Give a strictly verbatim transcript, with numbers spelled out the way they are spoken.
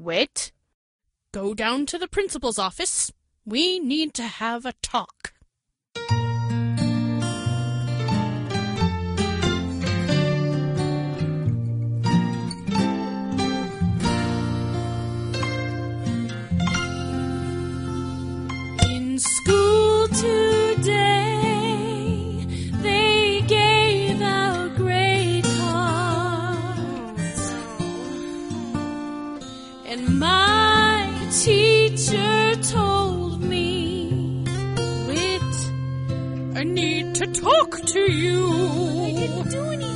Wait. Go down to the principal's office. We need to have a talk. In school today, they gave out grade cards, and my teacher told me, Whit, I need to talk to you.